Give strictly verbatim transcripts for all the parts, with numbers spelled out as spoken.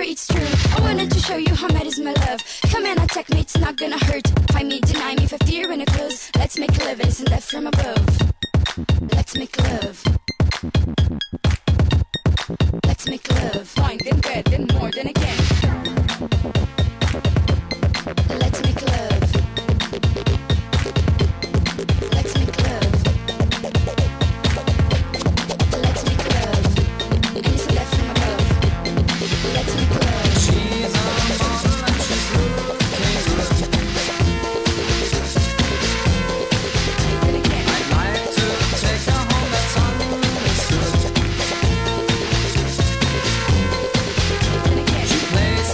it's true. I wanted to show you how mad is my love. Come and attack me, it's not gonna hurt. Find me, deny me, if I fear in a close. Let's make love, isn't that from above? Let's make love. Let's make love. Fine, then bed, then more, then again. Let's make love. Let's make love. Let's make love. And isn't that from above? Let's make love. She's on the model and she's looking good. Then again. I'd like to take her home, that's understood. Then again. She plays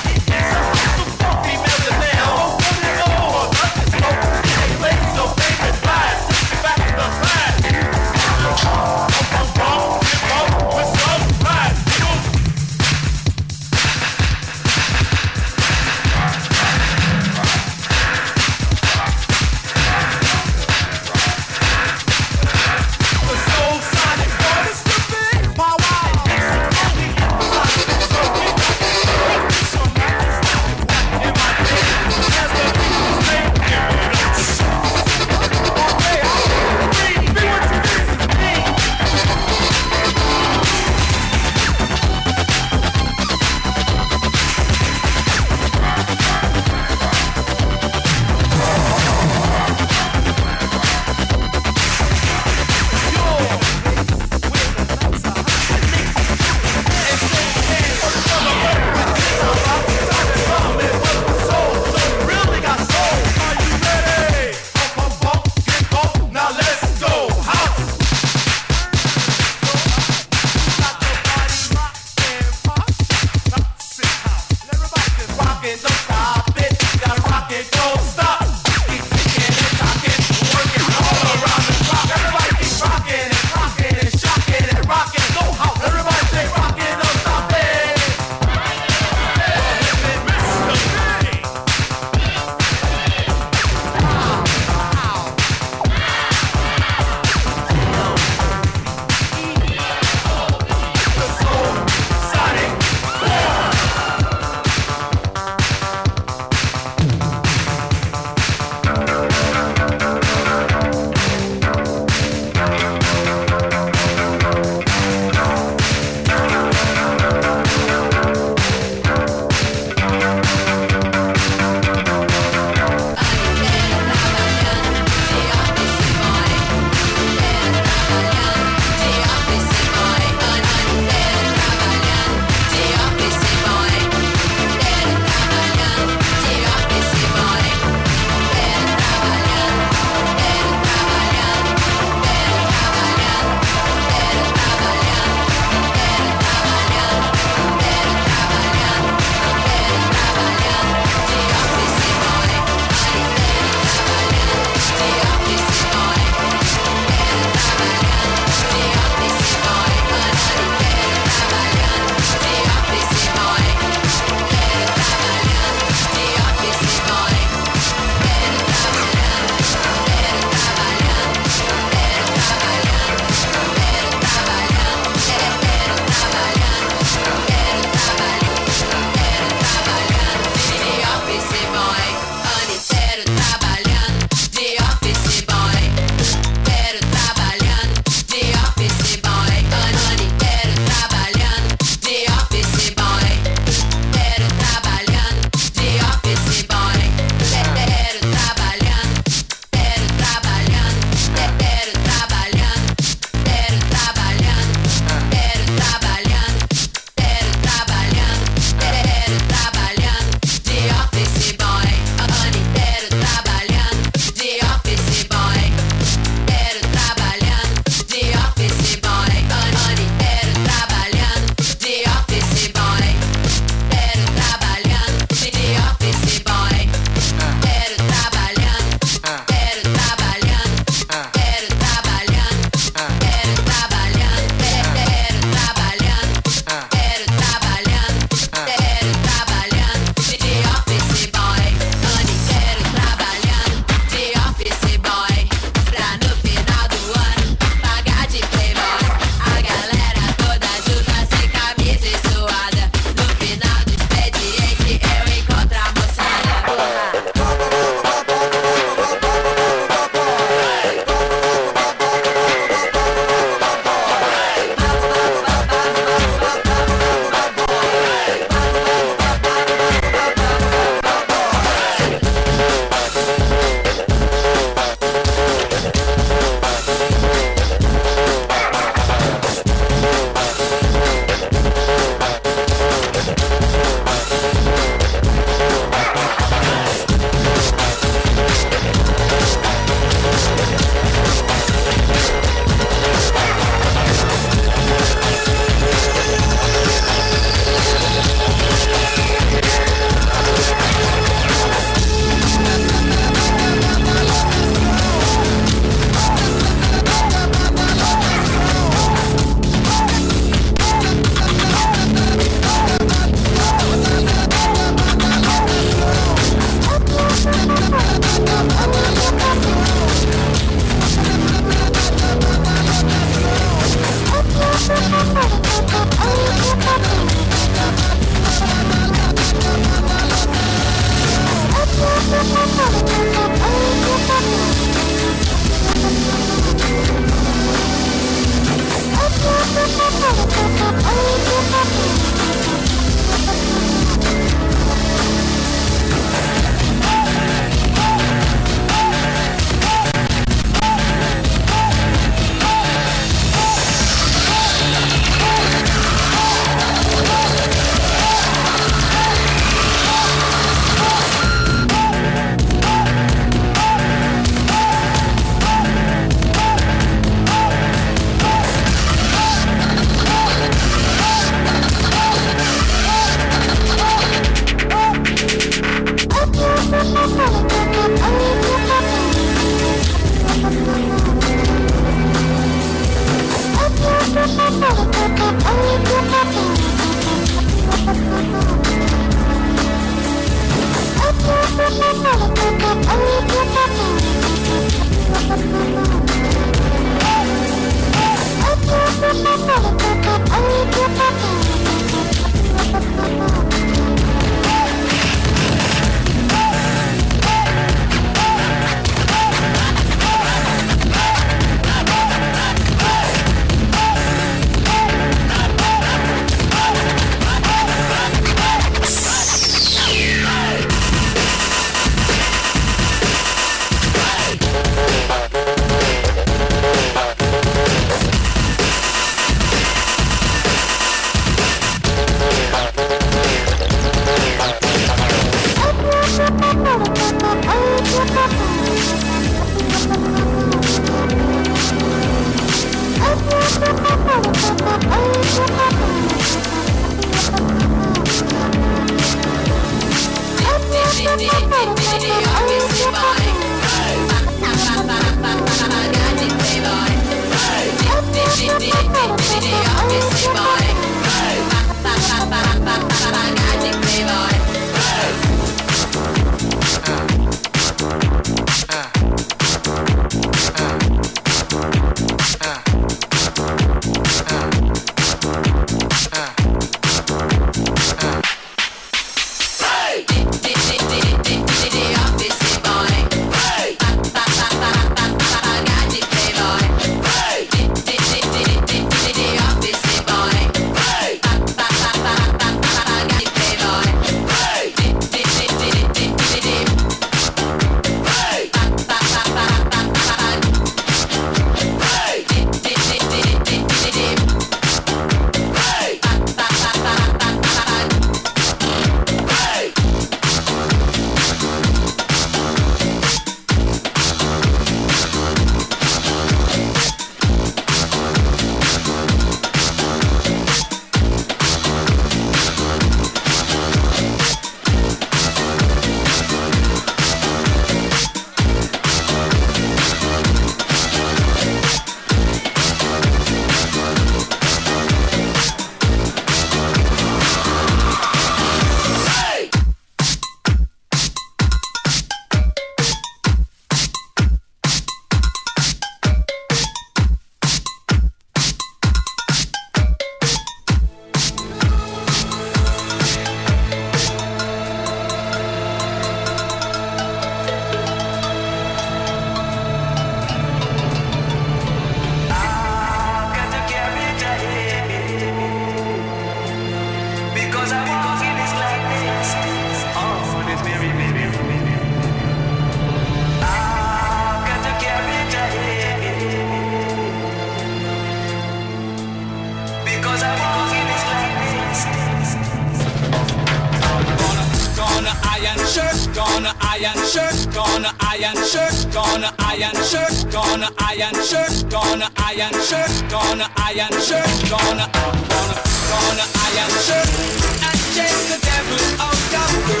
gonna iron shirt, gonna iron shirt, gonna iron shirt, gonna iron shirt, gonna iron shirt, gonna iron shirt, gonna gonna gonna iron shirt and chase the devil out of her.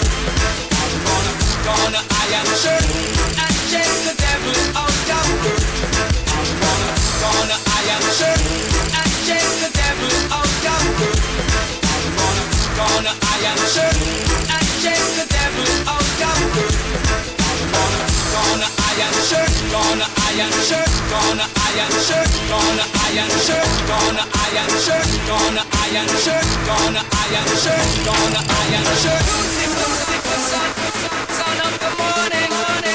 Gonna gonna iron shirt and chase the devil out of her. Gonna gonna iron shirt and chase the devil out of her. Gonna gonna iron shirt and chase the devil out of her. Gonna gonna iron shirt, gonna iron shirt, gonna iron shirt, gonna iron shirt, gonna iron shirt, gonna iron shirt, gonna iron shirt, gonna iron shirt. Music, music, the sun, sun of the morning.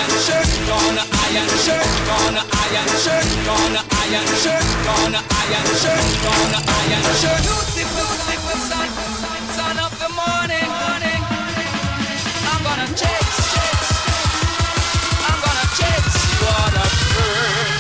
iron shirt, gonna iron shirt, gonna iron shirt, gonna iron shirt, gonna iron shirt, gonna iron shirt. Beautiful, beautiful sun, sun of the morning, morning. I'm gonna chase, chase. I'm gonna chase water birds.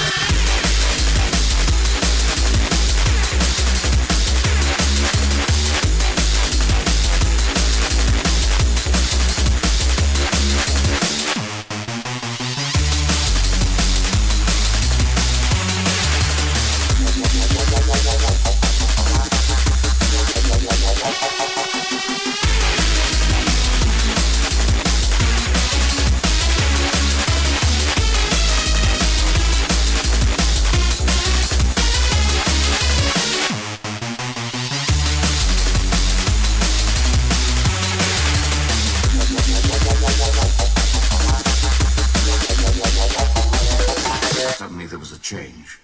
Change.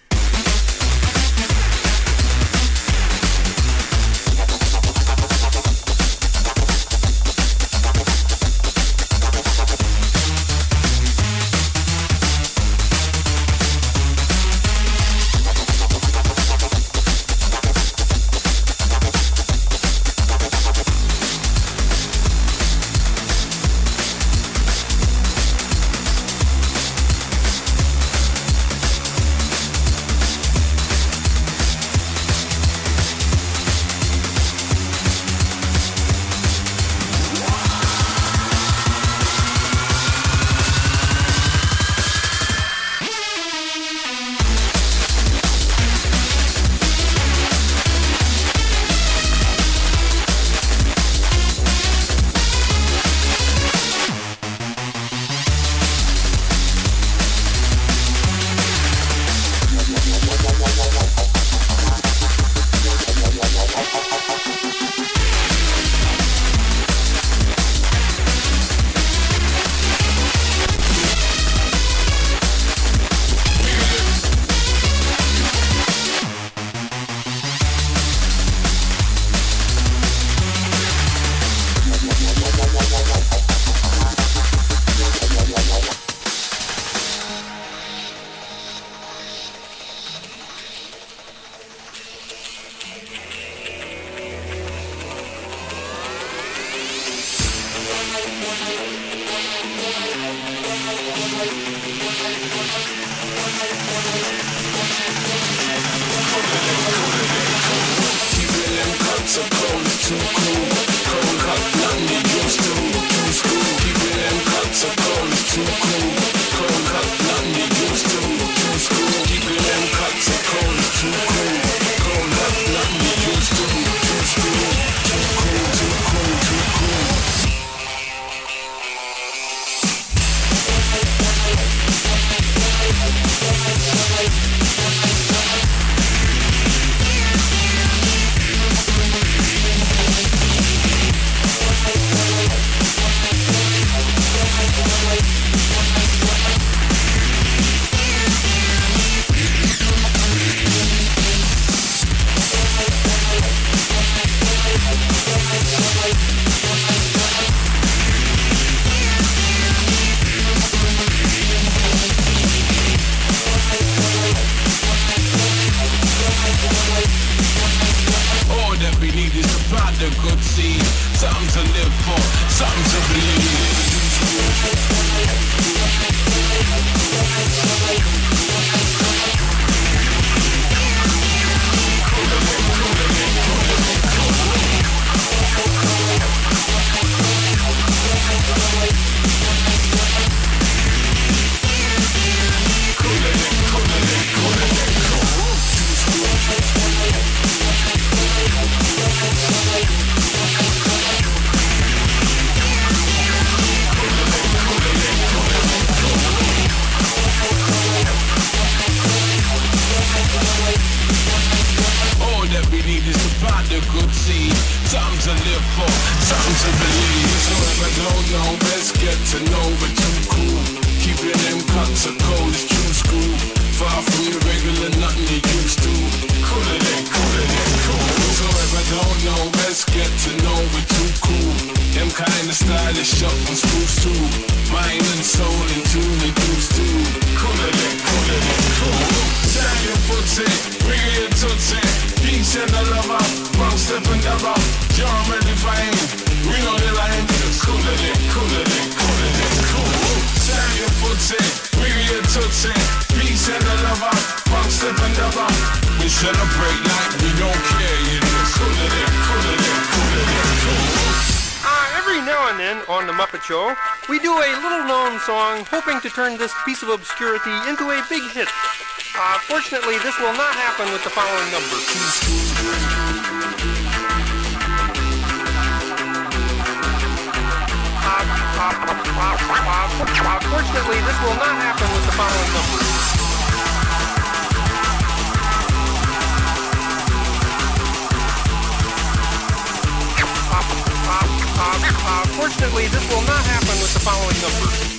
Stylish up on schools too. Mind and soul and rootin', we be a tootin'. Peace and the lover, funk slip and lover. We celebrate like we don't care, you know. Cooler than, cooler than, cooler than, cool. Uh, every now and then on The Muppet Show, we do a little-known song hoping to turn this piece of obscurity into a big hit. Uh, fortunately, this will not happen with the following number. Uh, uh, uh, uh, uh, fortunately, this will not happen with the following number. Uh, fortunately, this will not happen with the following number.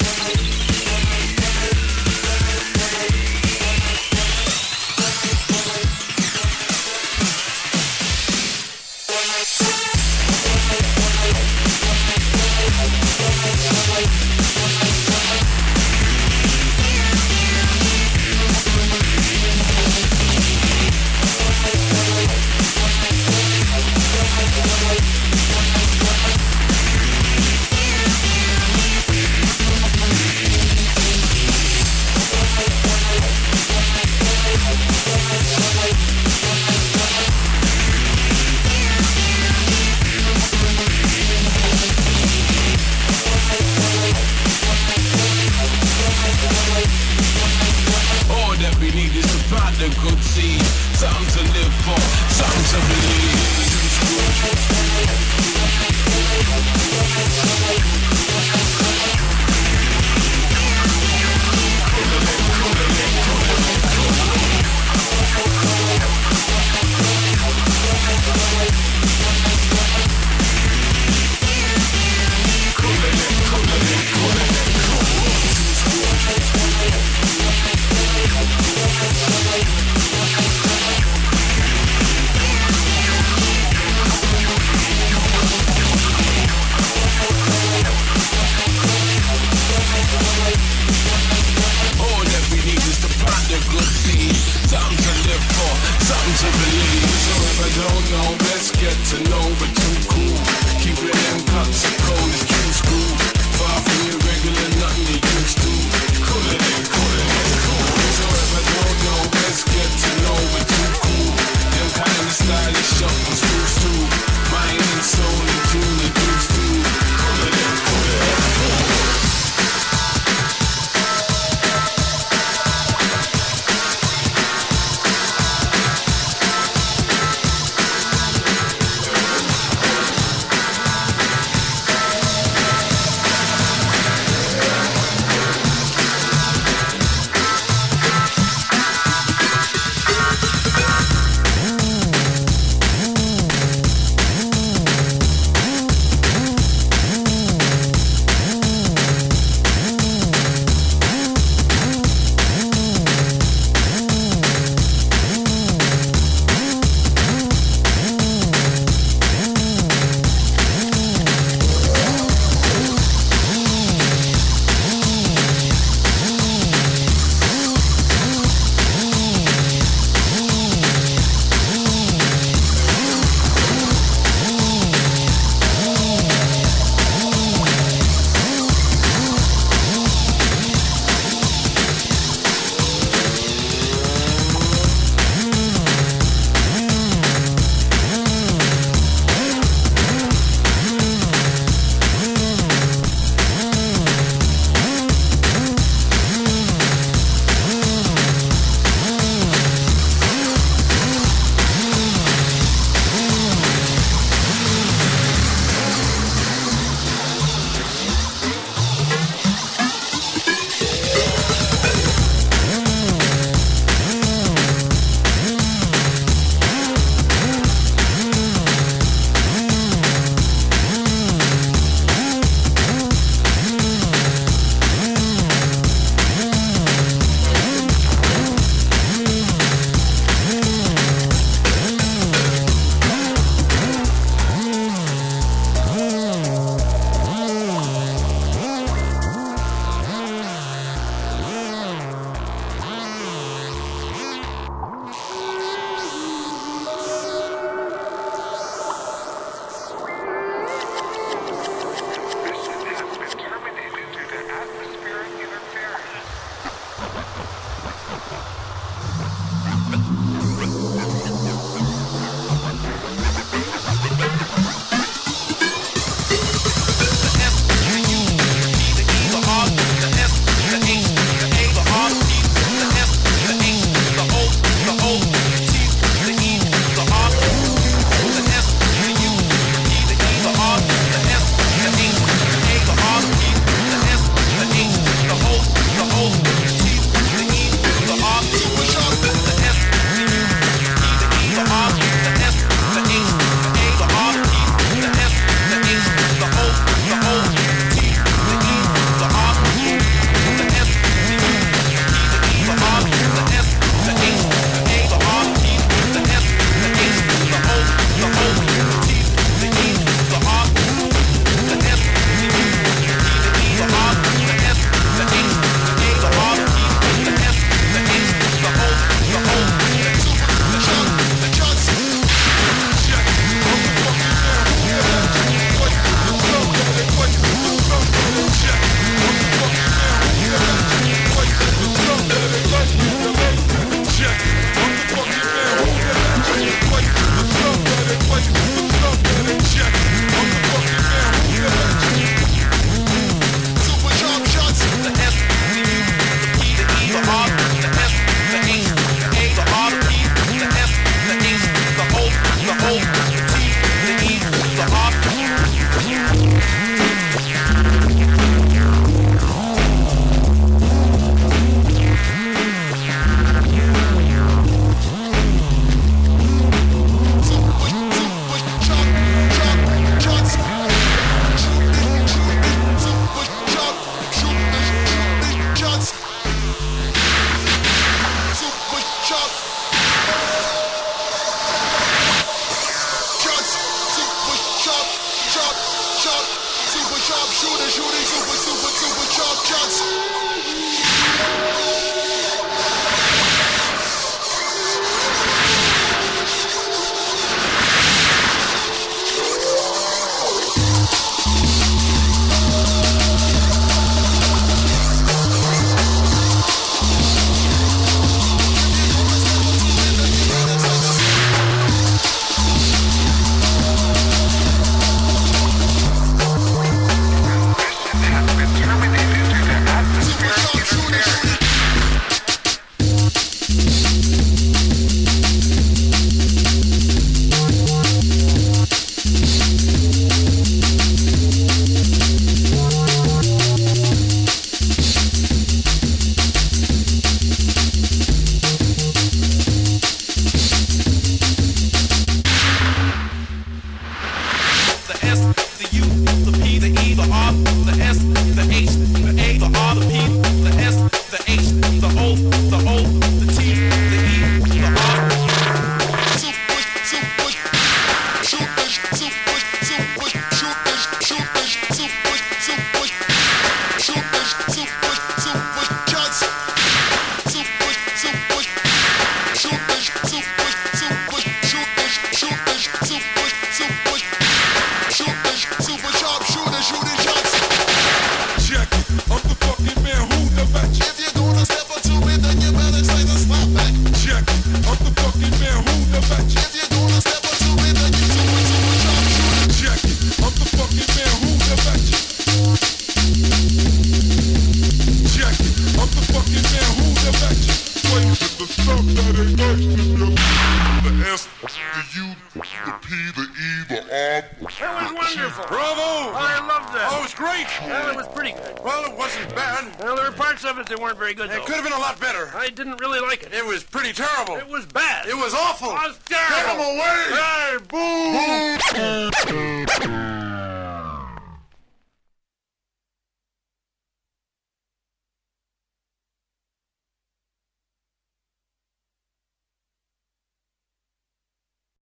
was great. Well, it was pretty good. Well, it wasn't bad. Well, there were parts of it that wered very good, though. It could have been a lot better. I didn't really like it. It was pretty terrible. It was bad. It was awful. It was Get terrible. him away! Hey, boo! Boom!